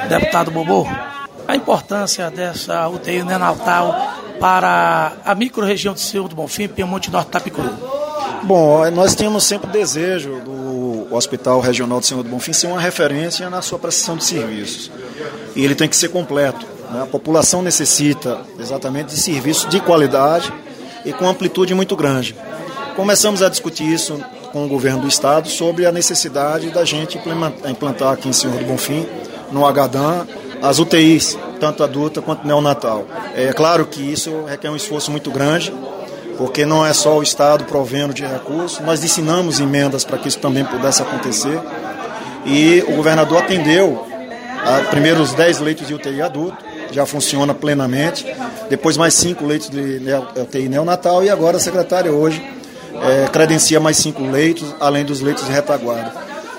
Deputado Bobô, a importância dessa UTI neonatal para a microrregião de Senhor do Bonfim, Piemonte Norte Itapicuru. Bom, nós temos sempre o desejo do Hospital Regional de Senhor do Bonfim ser uma referência na sua prestação de serviços. E ele tem que ser completo, né? A população necessita exatamente de serviços de qualidade e com amplitude muito grande. Começamos a discutir isso com o governo do estado sobre a necessidade da gente implantar aqui em Senhor do Bonfim, no Agadan, as UTIs, tanto adulta quanto neonatal. É claro que isso requer um esforço muito grande, porque não é só o estado provendo de recursos, nós destinamos emendas para que isso também pudesse acontecer, e o governador atendeu primeiro os 10 leitos de UTI adulto, já funciona plenamente, depois mais 5 leitos de UTI neonatal, e agora a secretária hoje credencia mais 5 leitos, além dos leitos de retaguarda.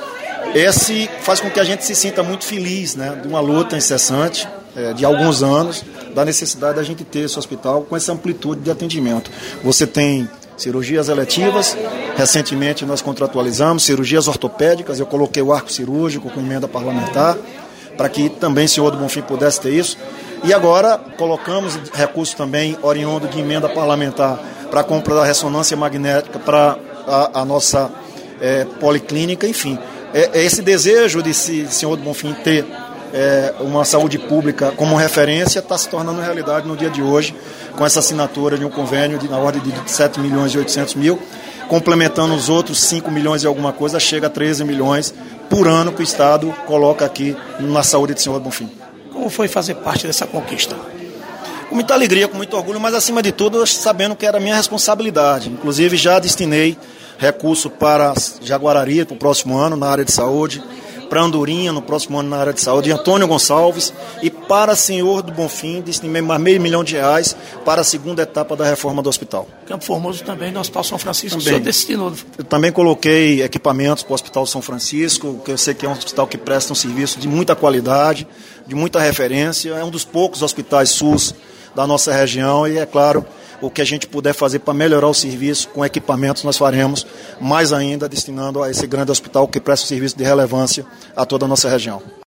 Esse faz com que a gente se sinta muito feliz, né, de uma luta incessante, de alguns anos, da necessidade da gente ter esse hospital com essa amplitude de atendimento. Você tem cirurgias eletivas, recentemente nós contratualizamos cirurgias ortopédicas, eu coloquei o arco cirúrgico com emenda parlamentar, para que também o Senhor do Bonfim pudesse ter isso. E agora colocamos recursos também oriundo de emenda parlamentar para a compra da ressonância magnética para a nossa policlínica, enfim. Esse desejo de Senhor do Bonfim ter uma saúde pública como referência está se tornando realidade no dia de hoje, com essa assinatura de um convênio na ordem de 7 milhões e 800 mil, complementando os outros 5 milhões e alguma coisa, chega a 13 milhões por ano que o Estado coloca aqui na saúde de Senhor do Bonfim. Como foi fazer parte dessa conquista? Com muita alegria, com muito orgulho, mas acima de tudo sabendo que era minha responsabilidade. Inclusive já destinei recurso para Jaguarari para o próximo ano na área de saúde, para Andorinha no próximo ano na área de saúde, Antônio Gonçalves, e para Senhor do Bonfim destinei mais R$500 mil para a segunda etapa da reforma do hospital. Campo Formoso também, no Hospital São Francisco, também. O senhor destinou. Eu também coloquei equipamentos para o Hospital São Francisco, que eu sei que é um hospital que presta um serviço de muita qualidade, de muita referência, é um dos poucos hospitais SUS da nossa região, e é claro, o que a gente puder fazer para melhorar o serviço com equipamentos, nós faremos, mais ainda destinando a esse grande hospital que presta um serviço de relevância a toda a nossa região.